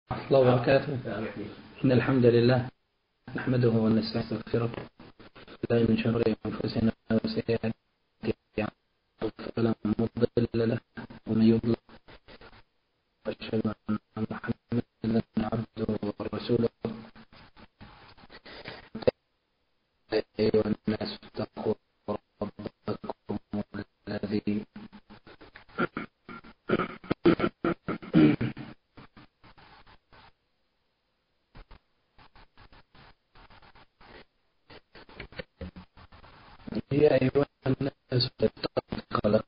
ورحمة الله وبركاته. إن الحمد لله نحمده ونستغفره لا من شر أنفسنا وسيئات أعمالنا فلا مضل له ومن يضلل أشهد أن محمدا عبده ورسوله. أيها الناس اتقوا ربكم الذي يا أيها الناس اتقوا خلق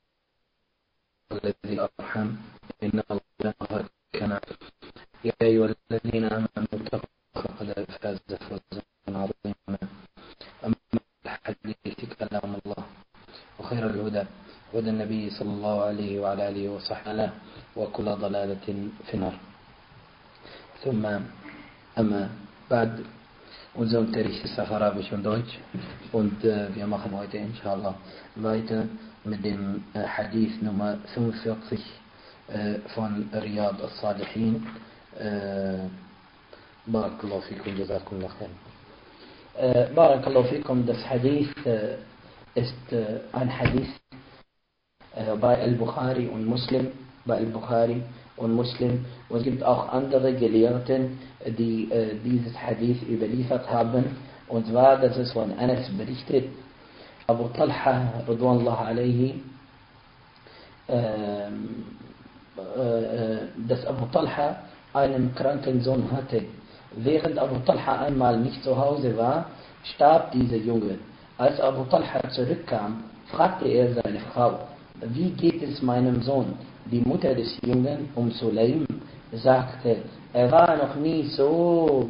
الذي أرحم إن الله كان. يا أيها الذين آمنوا اتقوا فقد فاز فوزا عظيما. أما الحديث كلام الله وخير الهدى هدى النبي صلى الله عليه وعلى آله وصحبه وكل ضلالة في النار. ثم أما بعد, unser Unterricht ist auf Arabisch und Deutsch und wir machen heute inshallah weiter mit dem Hadith Nummer 45 von Riyad al-Salihin. Barakallahu fikum, jazakumullah khair. Barakallahu fikum, das Hadith ist ein Hadith bei Al-Bukhari und Muslim, und es gibt auch andere Gelehrten, die dieses Hadith überliefert haben, und zwar, das ist von Anas berichtet, Abu Talha radhiyallahu alayhi, dass Abu Talha einen kranken Sohn hatte. Während Abu Talha einmal nicht zu Hause war, starb dieser Junge. Als Abu Talha zurückkam, fragte er seine Frau: Wie geht es meinem Sohn? Die Mutter des Jungen, Sulaim, sagte: Er war noch nie so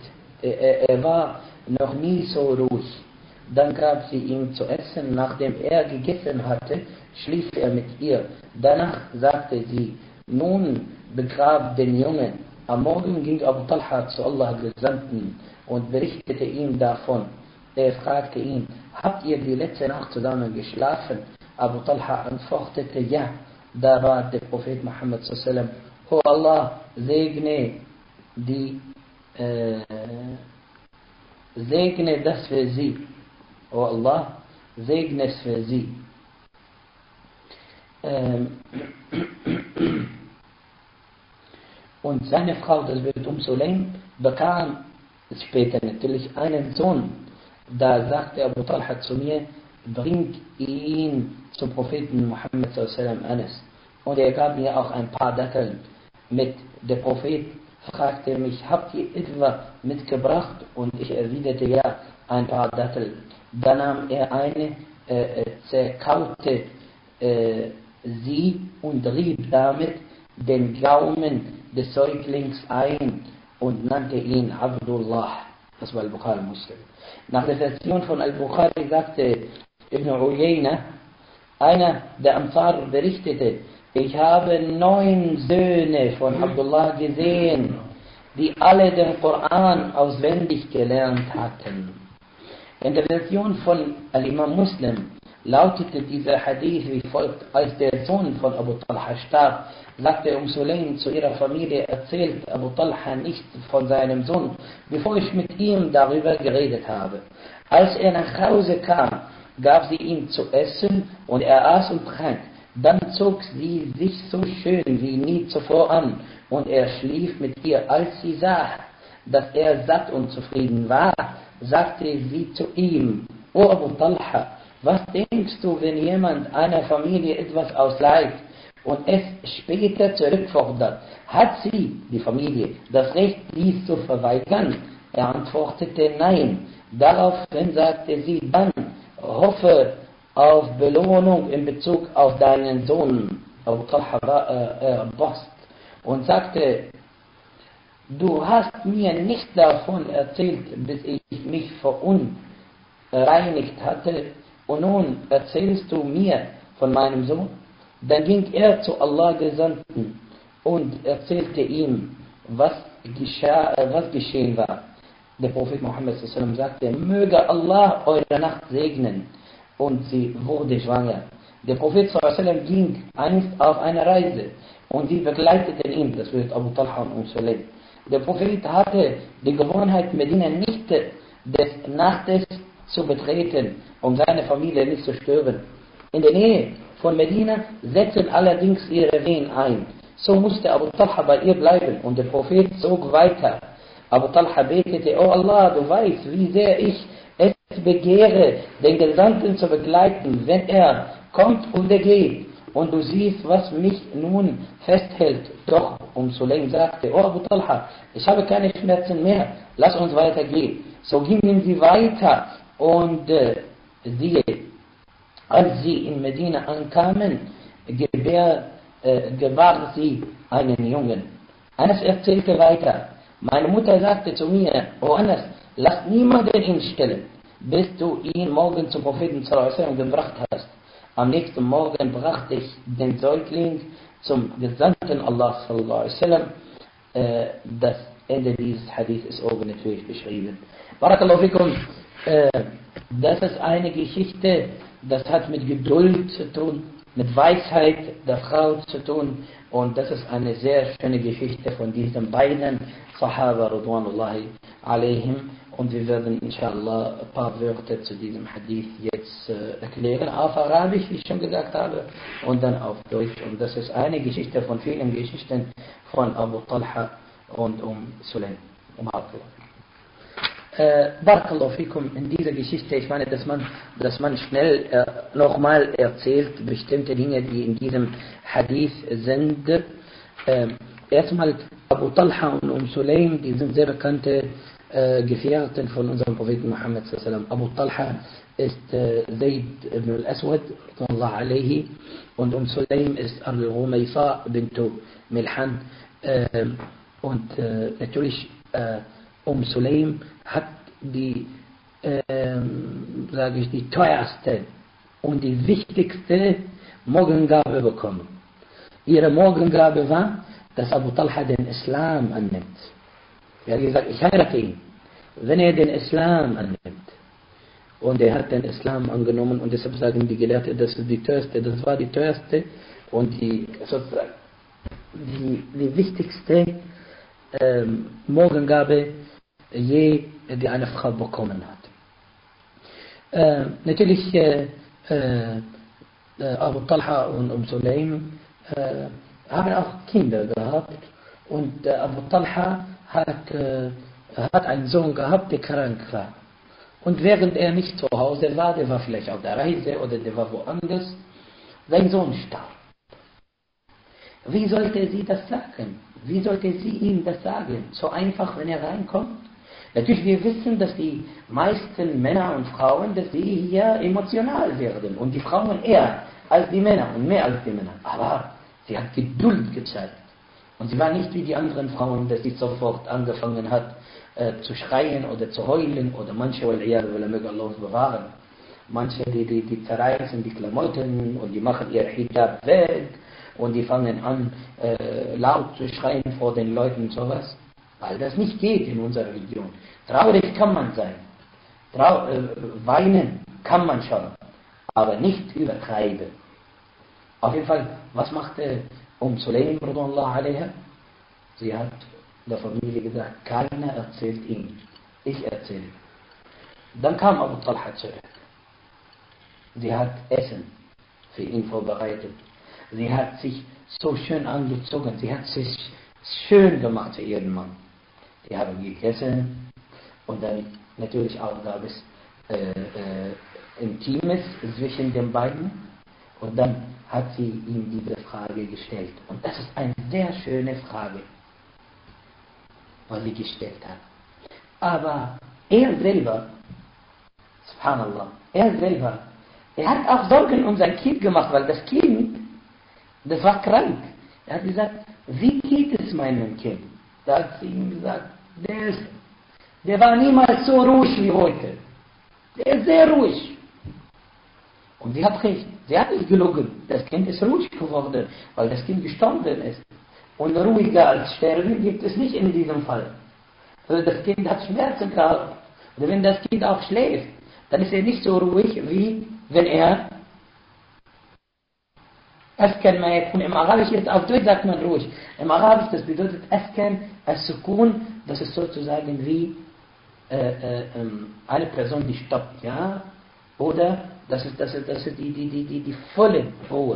ruhig. Dann gab sie ihm zu essen. Nachdem er gegessen hatte, schlief er mit ihr. Danach sagte sie: Nun begrab den Jungen. Am Morgen ging Abu Talha zu Allah Gesandten und berichtete ihm davon. Er fragte ihn: Habt ihr die letzte Nacht zusammen geschlafen? Abu Talha antwortete: Ja. Da war der Prophet Muhammad sallam: O Allah, segne das für sie. O Allah, segne es für sie. Und seine Frau, das wird Sulaim, bekam später natürlich einen Sohn. Da sagte Abu Talha zu mir: Bring ihn zum Propheten Muhammad sallam, Anas. Und er gab mir auch ein paar Datteln mit. Der Prophet fragte mich: Habt ihr etwa mitgebracht? Und ich erwiderte: Ja, ein paar Datteln. Dann nahm er eine, zerkaute sie und rieb damit den Gaumen des Säuglings ein und nannte ihn Abdullah. Das war Al-Bukhari Muslim. Nach der Version von Al-Bukhari sagte Ibn Uyayna, einer der Ansar, berichtete: Ich habe 9 Söhne von Abdullah gesehen, die alle den Koran auswendig gelernt hatten. In der Version von Al-Imam Muslim lautete dieser Hadith wie folgt: Als der Sohn von Abu Talha starb, sagte Sulaim zu ihrer Familie: Erzählt Abu Talha nicht von seinem Sohn, bevor ich mit ihm darüber geredet habe. Als er nach Hause kam, gab sie ihm zu essen und er aß und trank. Dann zog sie sich so schön wie nie zuvor an und er schlief mit ihr. Als sie sah, dass er satt und zufrieden war, sagte sie zu ihm: O Abu Talha, was denkst du, wenn jemand einer Familie etwas ausleiht und es später zurückfordert? Hat sie, die Familie, das Recht, dies zu verweigern? Er antwortete: Nein. Daraufhin sagte sie: Dann hoffe auf Belohnung in Bezug auf deinen Sohn. Abu Talha war erbost und sagte: Du hast mir nicht davon erzählt, bis ich mich verunreinigt hatte, und nun erzählst du mir von meinem Sohn? Dann ging er zu Allah Gesandten und erzählte ihm, was geschehen war. Der Prophet Muhammad sallam sagte: Möge Allah eure Nacht segnen. Und sie wurde schwanger. Der Prophet sallam ging einst auf eine Reise und sie begleiteten ihn, das wird Abu Talha und Sulaim. Der Prophet hatte die Gewohnheit, Medina nicht des Nachtes zu betreten, um seine Familie nicht zu stören. In der Nähe von Medina setzten allerdings ihre Wehen ein. So musste Abu Talha bei ihr bleiben und der Prophet zog weiter. Abu Talha betete: Oh Allah, du weißt, wie sehr ich es begehre, den Gesandten zu begleiten, wenn er kommt und er geht. Und du siehst, was mich nun festhält. Doch Sulaim sagte: Oh Abu Talha, ich habe keine Schmerzen mehr, lass uns weitergehen. So gingen sie weiter und siehe, als sie in Medina ankamen, gebar sie einen Jungen. Anas erzählte weiter: Meine Mutter sagte zu mir: O Anas, lass niemanden hinstellen, bis du ihn morgen zum Propheten gebracht hast. Am nächsten Morgen brachte ich den Säugling zum Gesandten Allah sallallahu alaihi wasallam. Das Ende dieses Hadith ist oben natürlich beschrieben. Barakallahu fikum. Das ist eine Geschichte, das hat mit Geduld zu tun, mit Weisheit der Frau zu tun, und das ist eine sehr schöne Geschichte von diesen beiden Sahaba Ridwanullahi alaihim, und wir werden inshallah ein paar Wörter zu diesem Hadith jetzt erklären, auf Arabisch, wie ich schon gesagt habe, und dann auf Deutsch, und das ist eine Geschichte von vielen Geschichten von Abu Talha und Sulaim. Barakallahu fikum, in dieser Geschichte, ich meine, dass man schnell nochmal erzählt, bestimmte Dinge, die in diesem Hadith sind. Erstmal Abu Talha und Sulaim, die sind sehr bekannte Gefährten von unserem Propheten Muhammad sallallahu alaihi wasallam. Abu Talha ist Zayd ibn al-Aswad alayhi, und Sulaim ist Al-Rumaysa bintu Milhan, und natürlich Sulaim hat die teuerste und die wichtigste Morgengabe bekommen. Ihre Morgengabe war, dass Abu Talha den Islam annimmt. Er hat gesagt: Ich heirate ihn, wenn er den Islam annimmt. Und er hat den Islam angenommen, und deshalb sagen die Gelehrten, das ist die teuerste, das war die teuerste und die sozusagen die wichtigste Morgengabe, die eine Frau bekommen hat. Natürlich Abu Talha und Sulaim haben auch Kinder gehabt, und Abu Talha hat einen Sohn gehabt, der krank war. Und während er nicht zu Hause war, der war vielleicht auf der Reise oder der war woanders, sein Sohn starb. Wie sollte sie das sagen? Wie sollte sie ihm das sagen? So einfach, wenn er reinkommt? Natürlich, wir wissen, dass die meisten Männer und Frauen, dass sie hier emotional werden. Und die Frauen eher als die Männer und mehr als die Männer. Aber sie hat Geduld gezeigt. Und sie war nicht wie die anderen Frauen, dass sie sofort angefangen hat zu schreien oder zu heulen. Oder manche, möge Allah uns bewahren. Manche, die zerreißen die Klamotten und die machen ihr Hijab weg. Und die fangen an, laut zu schreien vor den Leuten und sowas. Weil das nicht geht in unserer Religion. Traurig kann man sein. Weinen kann man schon. Aber nicht übertreiben. Auf jeden Fall, was machte Sulaim radhiyallahu anha? Sie hat der Familie gesagt: Keiner erzählt ihm. Ich erzähle. Dann kam Abu Talha zurück. Sie hat Essen für ihn vorbereitet. Sie hat sich so schön angezogen. Sie hat sich schön gemacht für ihren Mann. Die haben gegessen, und dann natürlich auch gab es Intimes zwischen den beiden, und dann hat sie ihm diese Frage gestellt. Und das ist eine sehr schöne Frage, was sie gestellt hat. Aber er selber, subhanallah, er hat auch Sorgen um sein Kind gemacht, weil das Kind, das war krank. Er hat gesagt: Wie geht es meinem Kind? Da hat sie ihm gesagt: Der war niemals so ruhig wie heute. Der ist sehr ruhig. Und sie hat recht. Sie hat nicht gelogen. Das Kind ist ruhig geworden, weil das Kind gestorben ist. Und ruhiger als sterben gibt es nicht in diesem Fall. Also das Kind hat Schmerzen gehabt. Oder wenn das Kind auch schläft, dann ist er nicht so ruhig, wie wenn er Askan ما يكون im Arabisch jetzt auf Deutsch sagt man ruhig. Im Arabisch das bedeutet Askan as-Sukun, das ist sozusagen wie eine Person, die stoppt, ja, oder das ist die volle Ruhe.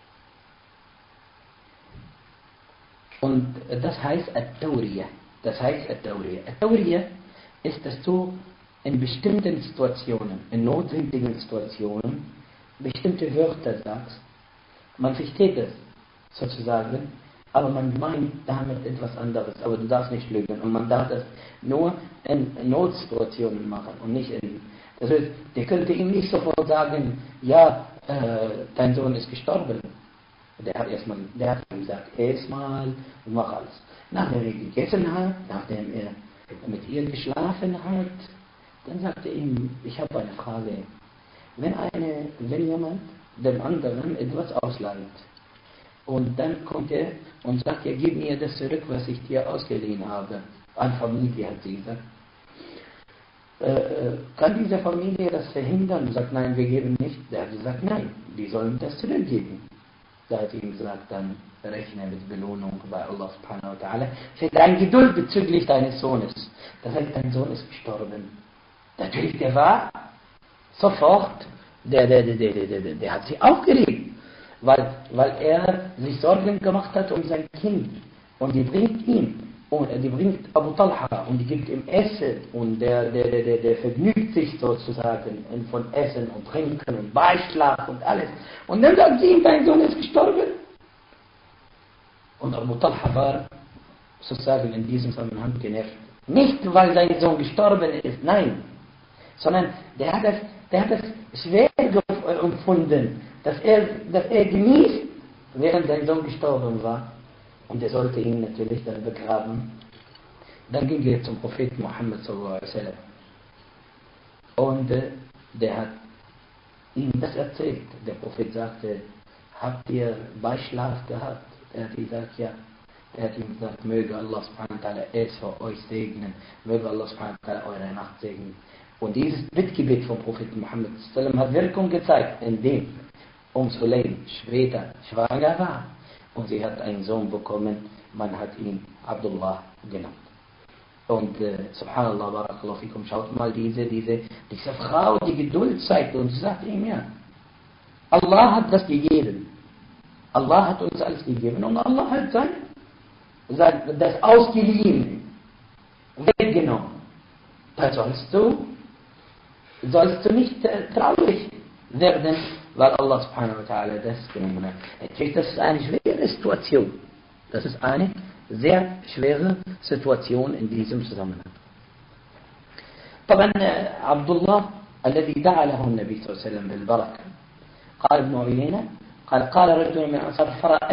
Und das heißt At-Tawriya. Das heißt At-Tawriya. At-Tawriya ist, dass du in bestimmten Situationen, in notwendigen Situationen, bestimmte Wörter sagst. Man versteht es sozusagen, aber man meint damit etwas anderes. Aber du darfst nicht lügen. Und man darf das nur in Notsituationen machen und nicht in... Das heißt, der könnte ihm nicht sofort sagen, ja, dein Sohn ist gestorben. Der hat ihm gesagt, erstmal und mach alles. Nachdem er gegessen hat, nachdem er mit ihr geschlafen hat, dann sagte er ihm, ich habe eine Frage. Wenn jemand dem anderen etwas ausleiht und dann kommt er und sagt, ja, gib mir das zurück, was ich dir ausgeliehen habe. An Familie hat sie gesagt. Kann diese Familie das verhindern? Sagt, nein, wir geben nicht. Der hat gesagt, nein, die sollen das zurückgeben. Da hat ihm gesagt, dann rechne mit Belohnung bei Allah subhanahu wa ta'ala für deine Geduld bezüglich deines Sohnes. Das heißt, dein Sohn ist gestorben. Natürlich, der war sofort, der hat sich aufgeregt, weil er sich Sorgen gemacht hat um sein Kind. Und die bringt ihn, und die bringt Abu Talha und die gibt ihm Essen und der vergnügt sich sozusagen von Essen und Trinken und Beischlaf und alles. Und dann sagt sie ihm, dein Sohn ist gestorben. Und Abu Talha war sozusagen in diesem Zusammenhang genervt. Nicht, weil sein Sohn gestorben ist, nein, sondern der hat das schwer empfunden, dass er genießt, während sein Sohn gestorben war. Und er sollte ihn natürlich dann begraben. Dann ging er zum Propheten Muhammad sallallahu alaihi wasallam. Und der hat ihm das erzählt. Der Prophet sagte, habt ihr Beischlaf gehabt? Er hat gesagt, ja. Er hat ihm gesagt, möge Allah subhanahu wa ta'ala es für euch segnen. Möge Allah subhanahu wa ta'ala eure Nacht segnen. Und dieses Bittgebet vom Propheten Muhammad sallallahu alaihi wasallam hat Wirkung gezeigt, indem Sulaim später schwanger war. Und sie hat einen Sohn bekommen, man hat ihn Abdullah genannt. Und subhanallah, barakallahu fikum, schaut mal diese Frau, die Geduld zeigt und sie sagt ihm, ja, Allah hat das gegeben. Allah hat uns alles gegeben und Allah hat das ausgeliehen, weggenommen. Da sollst du nicht traurig werden, weil Allah subhanahu wa ta'ala das genommen hat. Natürlich, das ist eine schwere Situation. Das ist eine sehr schwere Situation in diesem Zusammenhang. طبعا عبد الله الذي دعا له النبي صلى الله عليه وسلم بالبركة قال ابن عيينة قال رجل من الأنصار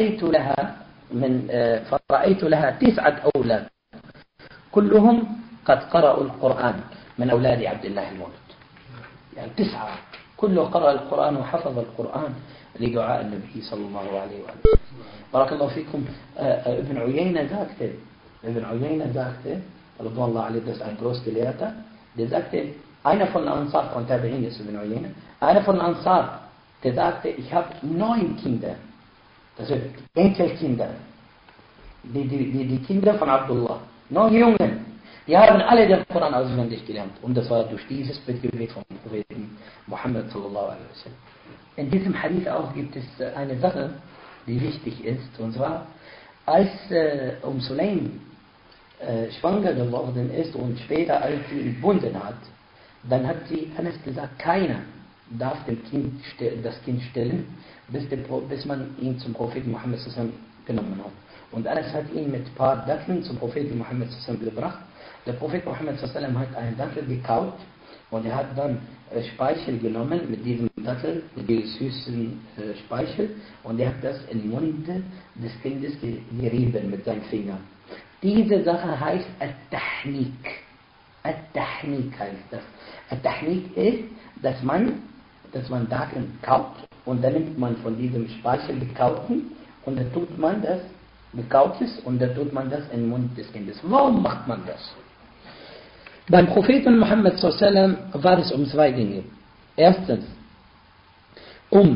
فرأيت لها 9 أولاد كلهم قد قرأوا القرآن من أولاد عبد الله المولود يعني 9 كله قرأ القرآن وحفظ القرآن لدعاء النبي صلى الله عليه وآله. بارك الله فيكم. ابن Uyayna sagte, رضوان الله عليه, das ist ein Großgelehrter, der sagte, einer von Ansar, von Tabi'in ist Ibn Uyayna, einer von Ansar, der sagte, ich habe 9 Kinder, das sind Enkelkinder, die Kinder von Abdullah, 9 Jungen. Die haben alle den Koran auswendig gelernt. Und das war durch dieses Bittgebet vom Propheten Muhammad sallallahu alaihi wasallam. In diesem Hadith auch gibt es eine Sache, die wichtig ist. Und zwar, als Sulaim schwanger geworden ist und später als sie entbunden hat, dann hat sie Anas gesagt, keiner darf das Kind stillen, bis man ihn zum Propheten Muhammad sallallahu alaihi wasallam genommen hat. Und Anas hat ihn mit ein paar Datteln zum Propheten Muhammad sallallahu alaihi wasallam gebracht. Der Prophet Muhammad sallallahu alaihi wasallam hat einen Dattel gekaut und er hat dann Speichel genommen mit diesem Dattel, mit diesem süßen Speichel, und er hat das in den Mund des Kindes gerieben mit seinen Fingern. Diese Sache heißt At-Tahnik. At-Tahnik heißt das. At-Tahnik ist, dass man Datteln kaut und dann nimmt man von diesem Speichel gekauten und dann tut man das Gekautes und dann tut man das in den Mund des Kindes. Warum macht man das? Beim Propheten Muhammad sallallahu alaihi wasallam war es um 2 Dinge. Erstens, um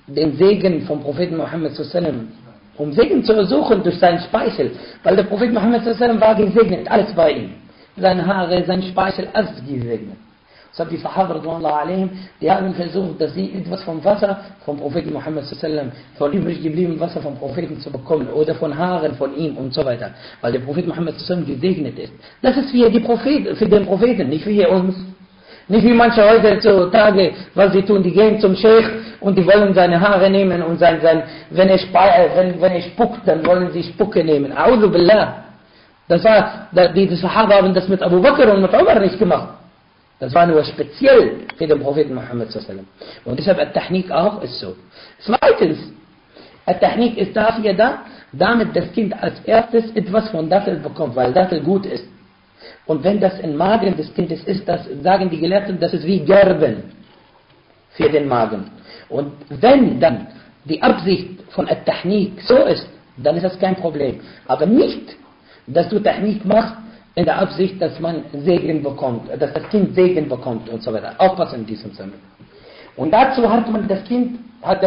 den Segen vom Propheten Mohammed sallam, um Segen zu ersuchen durch seinen Speichel, weil der Prophet Mohammed sallam war gesegnet, alles bei ihm. Seine Haare, sein Speichel, alles gesegnet. So die Sahaba radhiyallahu anhum, die haben versucht, dass sie etwas vom Wasser vom Propheten Mohammed sallam, von übrig gebliebenem Wasser vom Propheten zu bekommen oder von Haaren von ihm und so weiter, weil der Prophet Mohammed sallam gesegnet ist. Das ist für den Propheten, nicht für uns. Nicht wie manche heutzutage, was sie tun, die gehen zum Sheikh und die wollen seine Haare nehmen und wenn er spuckt, dann wollen sie Spucke nehmen. A'udhu billah. Die Sahaba haben das mit Abu Bakr und mit Umar nicht gemacht. Das war nur speziell für den Propheten Muhammad sallam. Und deshalb At-Tahnik auch ist so. Zweitens, At-Tahnik ist dafür da, damit das Kind als erstes etwas von Dattel bekommt, weil Dattel gut ist. Und wenn das im Magen des Kindes ist, das sagen die Gelehrten, das ist wie Gerben für den Magen. Und wenn dann die Absicht von At-Tahnik so ist, dann ist das kein Problem. Aber nicht, dass du Tahnik machst in der Absicht, dass man Segen bekommt, dass das Kind Segen bekommt und so weiter. Aufpassen in diesem Sinne. Und dazu hat man dem Kind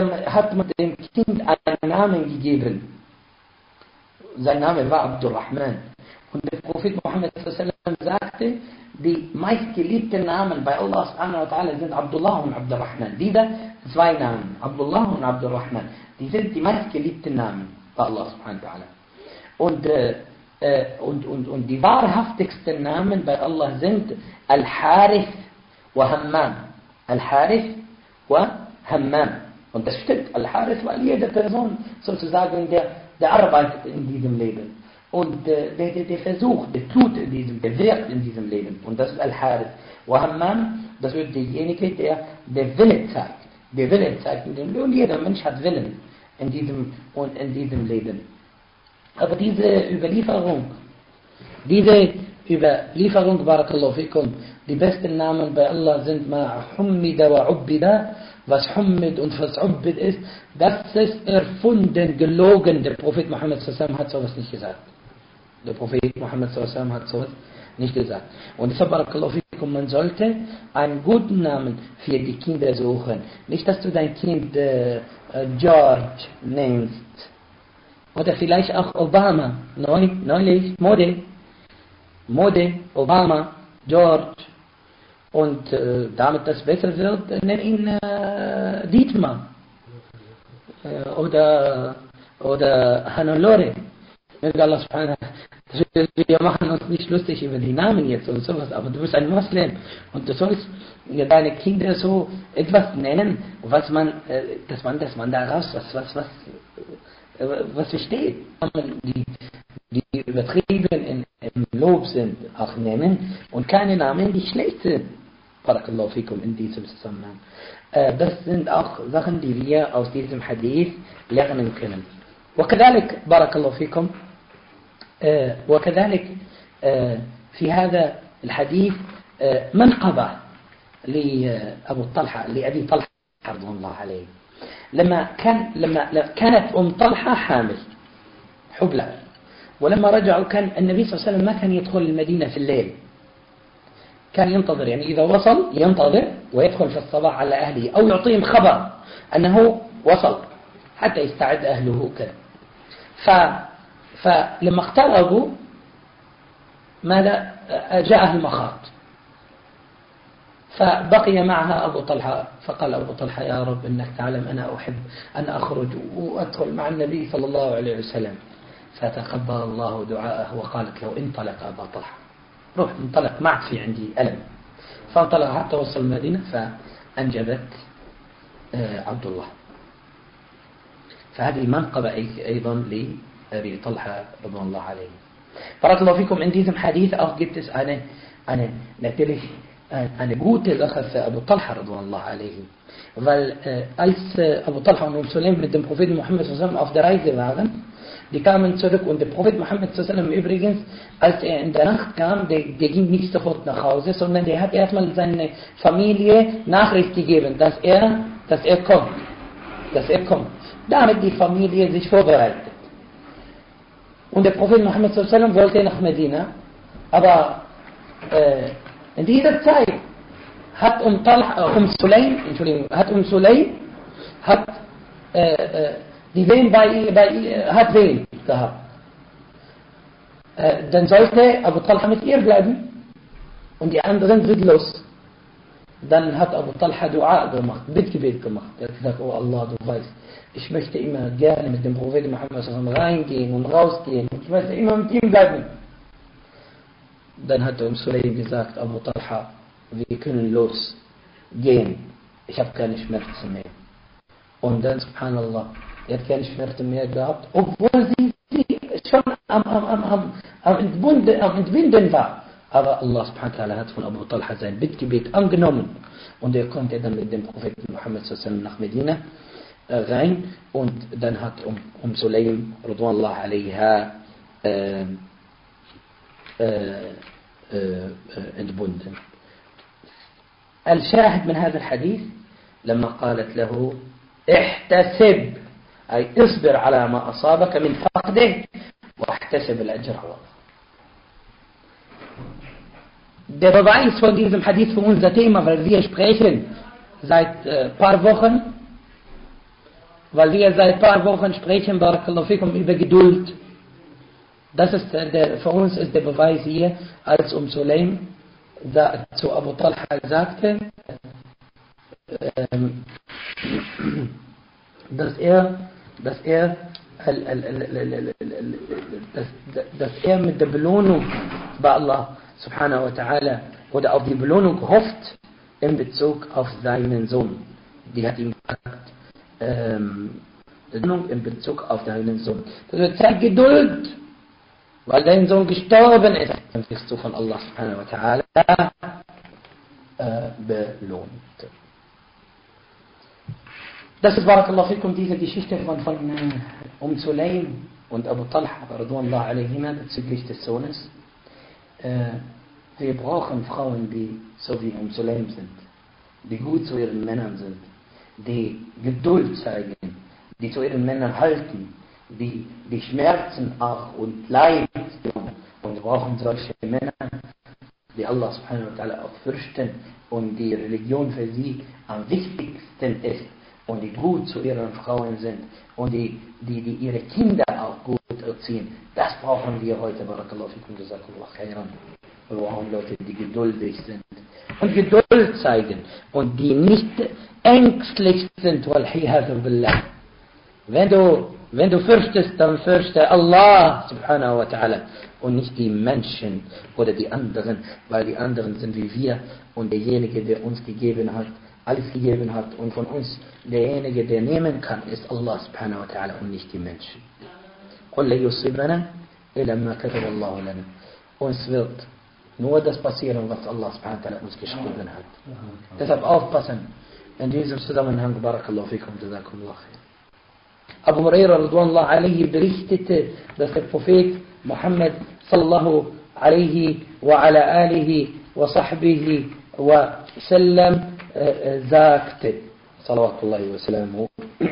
einen Namen gegeben. Sein Name war Abdurrahman. Und der Prophet Muhammad sagte, die meistgeliebten Namen bei Allah subhanahu wa ta'ala sind Abdullah und Abdurrahman. Diese zwei Namen, Abdullah und Abdurrahman, die sind die meistgeliebten Namen bei Allah subhanahu wa ta'ala. Und die wahrhaftigsten Namen bei Allah sind Al-Harith wa Hammam. Al-Harith wa Hammam. Und das stimmt, Al-Harith, weil jede Person sozusagen der arbeitet in diesem Leben. Und der versucht, der tut in diesem, der wirkt in diesem Leben. Und das ist Al-Harith. Wa Hammam, das wird derjenige, der Wille zeigt. Der Wille zeigt in dem Leben. Und jeder Mensch hat Willen in diesem Leben. Aber diese Überlieferung, Barakallahu fikum, die besten Namen bei Allah sind Ma Hummida wa Ubbida, was Hummid und was Ubbid ist, das ist erfunden, gelogen. Der Prophet Muhammad sallam hat sowas nicht gesagt. Der Prophet Muhammad sallam hat sowas nicht gesagt. Und deshalb, Barakallahu fikum, man sollte einen guten Namen für die Kinder suchen. Nicht, dass du dein Kind George nennst. Oder vielleicht auch Obama, neulich, Mode, Obama, George. Und damit das besser wird, nenn ihn Dietmar. Oder Hannelore. Allah subhanahu wa ta'ala, wir machen uns nicht lustig über die Namen jetzt und sowas, aber du bist ein Muslim und du sollst deine Kinder so etwas nennen, dass man daraus was versteht. Die übertrieben im Lob sind, auch nennen und keine Namen, die schlecht sind. Barakallahu fikum in diesem Zusammenhang. Das sind auch Sachen, die wir aus diesem Hadith lernen können. وكذلك بارك الله فيكم وكذلك في هذا الحديث منقبة لأبي طلحة رضي الله عليه لما كانت طلحة حامل حبلى ولما رجعوا كان النبي صلى الله عليه وسلم ما كان يدخل المدينة في الليل كان ينتظر يعني إذا وصل ينتظر ويدخل في الصباح على أهله أو يعطيهم خبر أنه وصل حتى يستعد أهله كذا فلما اقتربوا ماذا جاءه المخاض فبقي معها أبو طلحة فقال أبو طلحة يا رب إنك تعلم أنا أحب أن أخرج وأدخل مع النبي صلى الله عليه وسلم فتقبل الله دعاءه وقالت له انطلق أبا طلحة روح انطلق معك في عندي ألم فانطلق حتى وصل المدينة فأنجبت عبد الله فهذه منقبة أيضا لأبي طلحة رضي الله عليه. بارك الله فيكم in diesem Hadith auch gibt es natürlich eine gute Sache für Abu Talha رضي الله عليه. Weil als Abu Talha und Sulaim mit dem Propheten Muhammad zusammen auf der Reise waren, die kamen zurück und der Prophet Muhammad zusammen übrigens, als er in der Nacht kam, der ging nicht sofort nach Hause, sondern der hat erstmal seine Familie Nachricht gegeben, dass er kommt. Damit die Familie sich vorbereitet. Und der Prophet Muhammad sallam wollte nach Medina, aber in dieser Zeit hat Sulaim die Wehen hat Wehen gehabt. Dann sollte Abu Talha mit ihr bleiben und die anderen sind los. Dann hat Abu Talha Dua gemacht, Bittgebet gemacht. Er hat gesagt, oh Allah, du weißt, ich möchte immer gerne mit dem Propheten Muhammad reingehen und rausgehen. Ich möchte immer mit ihm bleiben. Dann hat Sulaym gesagt, Abu Talha, wir können losgehen. Ich habe keine Schmerzen mehr. Und dann, subhanallah, er hat keine Schmerzen mehr gehabt, obwohl sie schon am Entbinden war. Aber Allah subhanahu wa ta'ala hat von Abu Talha sein Bittgebet angenommen. Und er konnte dann mit dem Propheten Muhammad nach Medina rein. Und dann hat Sulaym, radwanallah alaiha, entbunden. الشاهد من هذا الحديث لما قالت له احتسب أي اصبر على ما أصابك من فقده واحتسب الأجر على الله. Der Beweis von diesem Hadith für unser Thema, weil wir sprechen seit paar Wochen, sprechen, Barakallahu fikum, über Geduld. Das ist für uns ist der Beweis hier, als Sulaym zu Abu Talha sagte, dass er mit der Belohnung bei Allah subhanahu wa ta'ala oder auf die Belohnung hofft in Bezug auf seinen Sohn. Die hat ihm gesagt, Belohnung in Bezug auf deinen Sohn. Das wird Zeit Geduld, weil dein Sohn gestorben ist. Dann wirst du von Allah subhanahu wa ta'ala belohnt. Das ist, Barakallahu fikum, diese Geschichte von Sulaym und Abu Talha, radwanallahu alayhima, bezüglich des Sohnes. Wir brauchen Frauen, die so wie Sulaym sind, die gut zu ihren Männern sind, die Geduld zeigen, die zu ihren Männern halten, die Schmerzen auch und Leid. Und wir brauchen solche Männer, die Allah subhanahu wa ta'ala auch fürchten und die Religion für sie am wichtigsten ist und die gut zu ihren Frauen sind und die ihre Kinder auch gut erziehen. Das brauchen wir heute, Barakallahu fikum, jazakallahu khairan. Wir brauchen Leute, die geduldig sind und Geduld zeigen und die nicht ängstlich sind, walhiyadu billah. Wenn du fürchtest, dann fürchte Allah subhanahu wa ta'ala und nicht die Menschen oder die anderen, weil die anderen sind wie wir und derjenige, der uns gegeben hat, alles gegeben hat und von uns derjenige, der nehmen kann, ist Allah subhanahu wa ta'ala und nicht die Menschen. قُلْ لَيُصِبَنَا إِلَّا مَا كَتَبَ اللَّهُ لَنَا. Uns wird nur das passieren, was Allah subhanahu wa ta'ala uns geschrieben hat. Deshalb aufpassen. In diesem Zusammenhang, Barakallahu fikum, jazakumullah khair. Abu Huraira radwanallahu alayhi berichtete, dass der Prophet Muhammad sallallahu alayhi wa ala alihi wa sahbihi wa sallam sagte, salawatullahi wa sallamu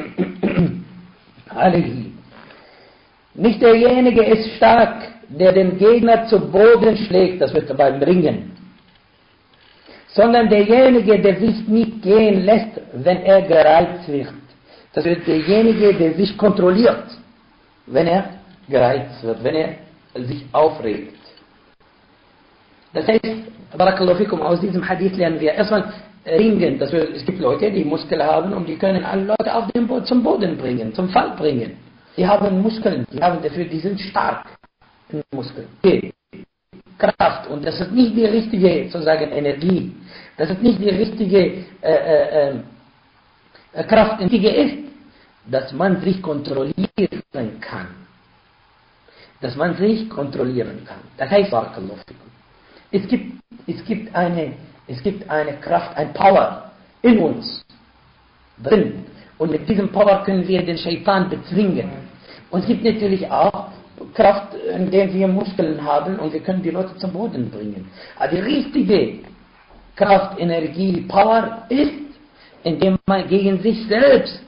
alayhi, nicht derjenige ist stark, der den Gegner zu Boden schlägt, das wird beim Ringen, sondern derjenige, der sich nicht gehen lässt, wenn er gereizt wird. Das wird derjenige, der sich kontrolliert, wenn er gereizt wird, wenn er sich aufregt. Das heißt, Barakallahu fikum, aus diesem Hadith lernen wir erstmal Ringen. Es gibt Leute, die Muskeln haben und die können alle Leute zum Boden bringen, zum Fall bringen. Die haben Muskeln, die sind stark in Muskeln. Kraft. Und das ist nicht die richtige, sozusagen, Energie. Das ist nicht die richtige Kraft. Die richtige ist, dass man sich kontrollieren kann. Das heißt, Barakallahu fikum, es gibt eine Kraft, ein Power in uns drin. Und mit diesem Power können wir den Shaitan bezwingen. Und es gibt natürlich auch Kraft, in der wir Muskeln haben und wir können die Leute zum Boden bringen. Aber die richtige Kraft, Energie, Power ist, indem man gegen sich selbst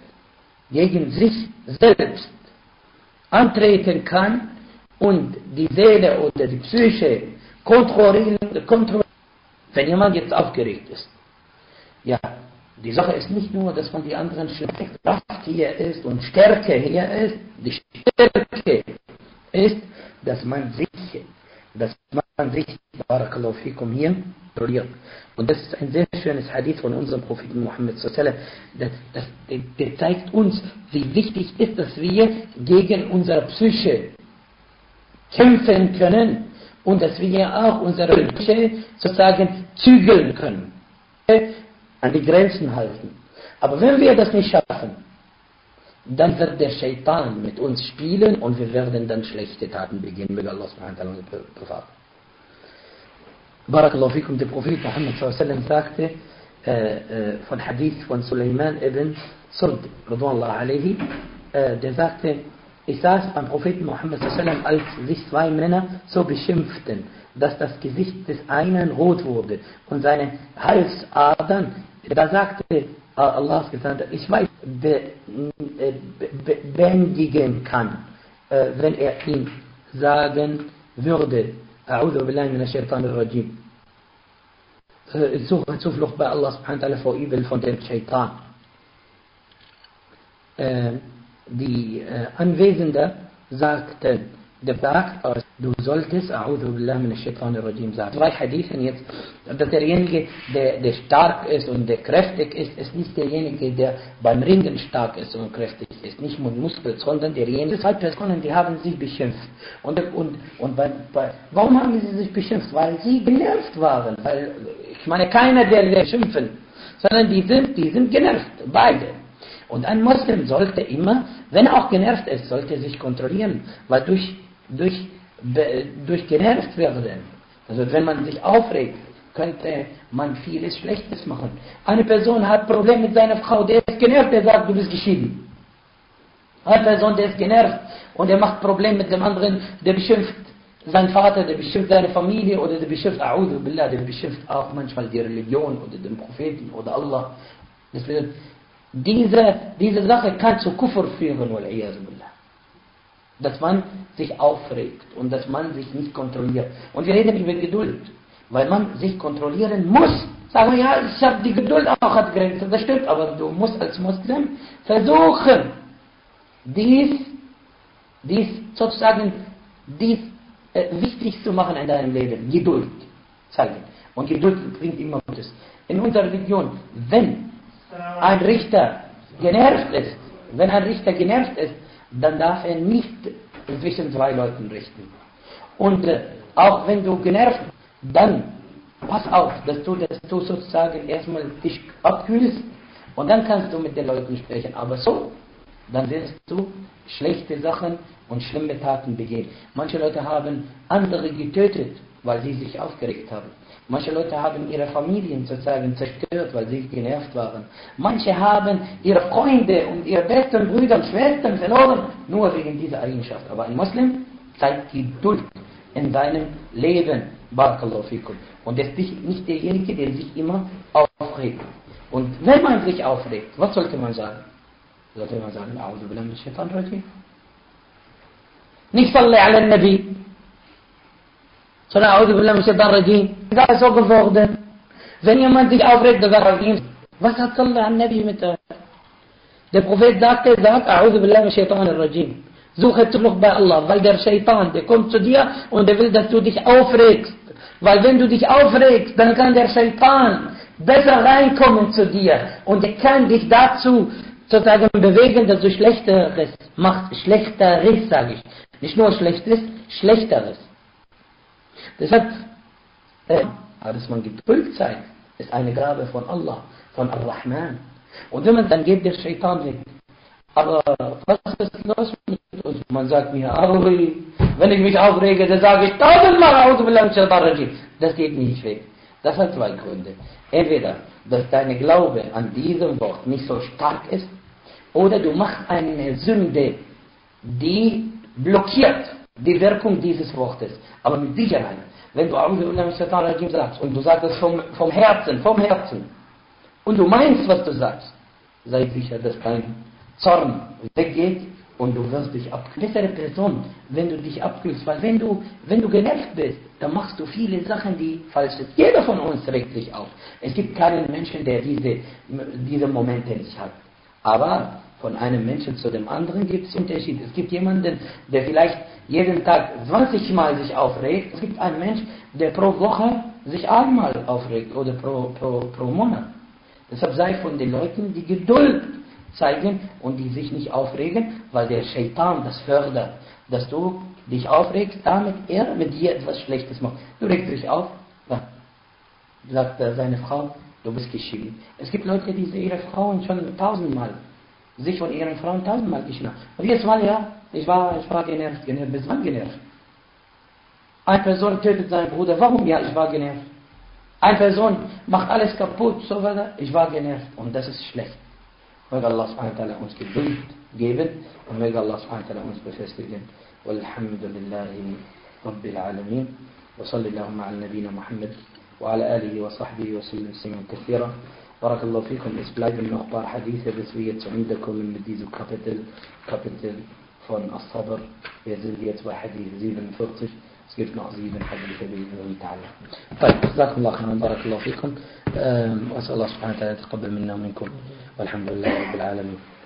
antreten kann und die Seele oder die Psyche kontrollieren. Wenn jemand jetzt aufgeregt ist, ja, Die Sache ist nicht nur, dass man die anderen Kraft hier ist und Stärke hier ist. Die Stärke ist, dass man sich Barakallahu fikum hier kontrolliert. Und das ist ein sehr schönes Hadith von unserem Propheten Muhammad sallallahu alaihi wasallam. Der zeigt uns, wie wichtig ist, dass wir gegen unsere Psyche kämpfen können und dass wir auch unsere Psyche sozusagen zügeln können, an die Grenzen halten. Aber wenn wir das nicht schaffen, dann wird der Shaitan mit uns spielen und wir werden dann schlechte Taten begehen, mit Allah subhanahu wa ta'ala bewahren. Barakallahu fikum, der Prophet Muhammad sallallahu alaihi wasallam sagte, von Hadith von Sulaiman ibn Surd, radwanallahu alaihi, der sagte, ich saß beim Propheten Muhammad sallallahu alaihi wasallam, als sich zwei Männer so beschimpften, dass das Gesicht des einen rot wurde und seine Halsadern, da sagte Allahs Gesandter, ich weiß, bändigen kann, wenn er ihm sagen würde, A'udhu billahi minash shaitanir rajim. Suche Zuflucht bei Allah subhanahu wa ta'ala vor Übel von dem Shaitan. Die Anwesenden sagten, du solltest A'udhu billahi minash shaitanir rajim sagen. Zwei Hadithen jetzt, dass derjenige, der stark ist und der kräftig ist nicht derjenige, der beim Ringen stark ist und kräftig ist, nicht mit Muskeln, sondern derjenige, zwei Personen, die haben sich beschimpft. Warum haben sie sich beschimpft? Weil sie genervt waren. Weil, ich meine, keiner der schimpfen, sondern die sind genervt, beide. Und ein Muslim sollte immer, wenn er auch genervt ist, sollte sich kontrollieren, weil durch genervt werden. Also wenn man sich aufregt, könnte man vieles Schlechtes machen. Eine Person hat Probleme mit seiner Frau, der ist genervt, der sagt, du bist geschieden. Eine Person, der ist genervt und der macht Probleme mit dem anderen, der beschimpft seinen Vater, der beschimpft seine Familie oder der beschimpft A'udhu Billah, der beschimpft auch manchmal die Religion oder den Propheten oder Allah. Deswegen, diese Sache kann zu Kufr führen, wal-iyadu billah. Dass man sich aufregt und dass man sich nicht kontrolliert. Und wir reden über Geduld, weil man sich kontrollieren muss. Sagen wir, ja, ich habe die Geduld auch hat Grenzen, das stimmt, aber du musst als Muslim versuchen, dies wichtig zu machen in deinem Leben. Geduld zeigen. Und Geduld bringt immer Gutes. In unserer Religion, wenn ein Richter genervt ist, dann darf er nicht zwischen zwei Leuten richten. Und auch wenn du genervt bist, dann pass auf, dass du sozusagen erstmal dich abkühlst und dann kannst du mit den Leuten sprechen. Aber so, dann wirst du schlechte Sachen und schlimme Taten begehen. Manche Leute haben andere getötet, weil sie sich aufgeregt haben. Manche Leute haben ihre Familien sozusagen zerstört, weil sie genervt waren. Manche haben ihre Freunde und ihre besten Brüder und Schwestern verloren, nur wegen dieser Eigenschaft. Aber ein Muslim zeigt Geduld in seinem Leben. Barakallahu fikum. Und ist nicht derjenige, der sich immer aufregt. Und wenn man sich aufregt, was sollte man sagen? Sollte man sagen, A'udhu billahi minash shaitanir rajim. Nicht Salli ala Nabi. Sondern A'udhu billahi minash shaitanir rajim. Das ist so geworden. Wenn jemand sich aufregt, dann sagt er ihm, was hat Salli ala Nabi mit euch? Der Prophet sagt A'udhu billahi minash shaitanir rajim. Suche Zuflucht bei Allah, weil der Shaitan, der kommt zu dir und der will, dass du dich aufregst. Weil wenn du dich aufregst, dann kann der Shaitan besser reinkommen zu dir und er kann dich dazu sozusagen bewegen, dass du Schlechteres machst. Schlechteres, sage ich. Nicht nur Schlechtes, Schlechteres. Deshalb, dass man Geduld zeigt, ist eine Gabe von Allah, von Ar-Rahman. Und wenn man dann geht der Shaitan weg. Aber was ist los mit uns? Man sagt mir, wenn ich mich aufrege, dann sage ich 1000-mal A'udhu billahi minash shaitanir rajim. Das geht nicht weg. Das hat zwei Gründe. Entweder, dass dein Glaube an diesem Wort nicht so stark ist, oder du machst eine Sünde, die blockiert die Wirkung dieses Wortes. Aber mit Sicherheit, wenn du A'udhu billahi minash shaitanir rajim sagst und du sagst es vom Herzen, und du meinst, was du sagst, sei sicher, dass dein Zorn weggeht und du wirst dich abkühlen. Bessere Person, wenn du dich abkühlst, weil wenn du genervt bist, dann machst du viele Sachen, die falsch sind. Jeder von uns regt sich auf. Es gibt keinen Menschen, der diese Momente nicht hat. Aber von einem Menschen zu dem anderen gibt es Unterschiede. Es gibt jemanden, der vielleicht jeden Tag 20 Mal sich aufregt. Es gibt einen Mensch, der pro Woche sich einmal aufregt oder pro Monat. Deshalb sei von den Leuten, die Geduld zeigen und die sich nicht aufregen, weil der Shaitan das fördert, dass du dich aufregst, damit er mit dir etwas Schlechtes macht. Du regst dich auf, sagt seine Frau, du bist geschieden. Es gibt Leute, die ihre Frauen schon 1000-mal, sich von ihren Frauen 1000-mal geschieden haben. Und jedes Mal, ja, ich war genervt. Bis wann genervt? Eine Person tötet seinen Bruder, warum? Ja, ich war genervt. Eine Person macht alles kaputt, so weiter, ich war genervt. Und das ist schlecht. Möge Allah subhanahu wa ta'ala uns Geduld geben und möge Allah subhanahu wa ta'ala uns befestigen. Walhamdulillahi Rabbil Alamin. وصل اللهم على نبينا محمد وعلى آله وصحبه وسلم تسليما كثيرا. بارك الله فيكم. Es bleiben noch ein paar Hadithe, bis wir zu Ende kommen mit diesem Kapitel von As-Sabr. Wir sind jetzt bei Hadith 47. Es gibt noch 7 Hadithe بإذن الله تعالى. طيب جزاكم الله خيرا. بارك الله فيكم. وأسأل الله سبحانه وتعالى يتقبل منا ومنكم والحمد لله رب العالمين.